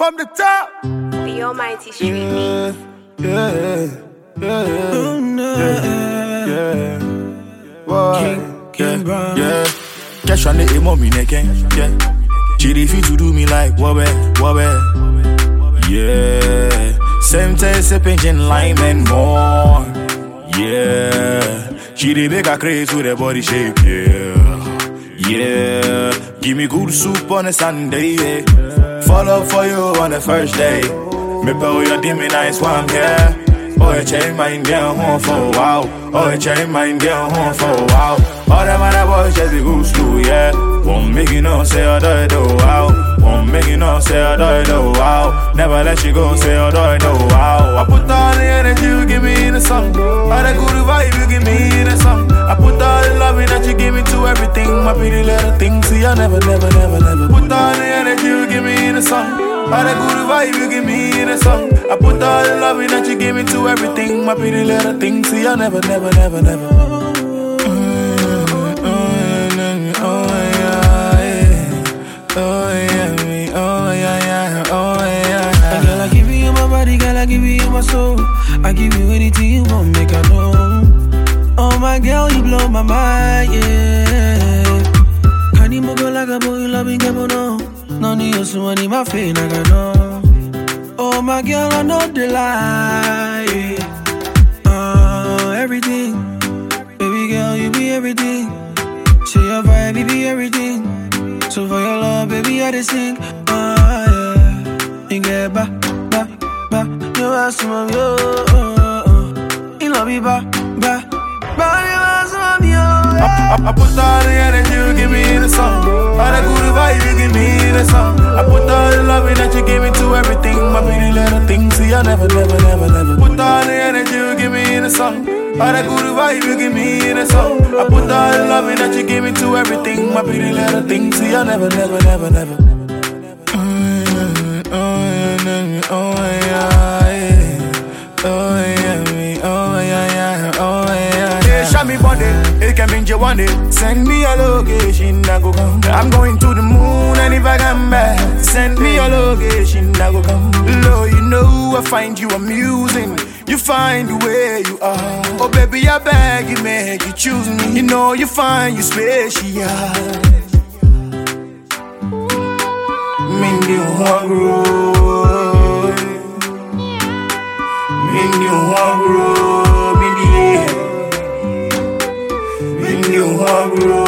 From the top. The Almighty Street Beats. King Brown. Cash on the emo me neken. She refuse to do me like wobbe. Yeah. Same taste, pinching lime and more. Yeah. She dey make her craze with her body shape. Yeah. Give me good soup on a Sunday. Fall up for you on the first day. Me pay your dimmy nice one, yeah. Oh, you change mind down home for a while. Oh, you change mind down home for a while. All them other boys just be good slow, yeah. Won't make you know, say I do wow. Won't make you know, say I do wow. Never let you go, say I do wow. I put all the energy you give me in the song. All the good vibe you give me in the song. I put all the loving that you give me to everything. My pretty little thing, see I never. Put all the energy you give me in the song. All the good vibe you give me in the song. I put all the loving that you give me to everything. My pretty little thing, see I never. Girl, I give you my body, girl, I give you my soul. I give you anything you want, make I know. Oh my girl, you blow my mind, yeah. Can you move like a boy, love me, get no. No need you, so I need my face, I got no. Oh my girl, I know the lie. Everything, baby girl, you be everything. Say your vibe, you be everything. So for your love, baby, I just sing. Yeah. You get ba. You ask from yo. You love me ba. You ask from yo. I put all the energy you give me in the song. All the good vibe you give me in the song. I put all the loving that you give me to everything. My pretty little thing, see I never. Put all the energy you give me in the song. All the good vibe you give me in the song. I put all the loving that you give me to everything. My pretty little thing, see I never. Show me body, it can mean you want it. Send me your location, I go come. I'm going to the moon, and if I come back, send me your location, I go come. Lord, you know I find you amusing. You find the way you are. Oh baby, I beg you, make you choose me. You know you find you special. Mindy Wangro, Mindy Wangro, Mindy Wangro,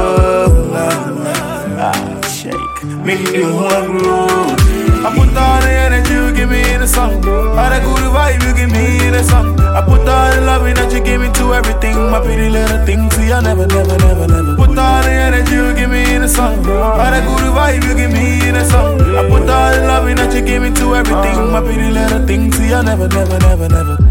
shake. Mindy Wangro. I put all the energy you give me in the song. All the good vibe you give me in the song. I put all the loving that you give me to everything. My pretty little thing, see I never. Put all the energy you give me in the song. All the good vibe you give me in the song. I put all the loving that you give me to everything. My pretty little thing, see I never.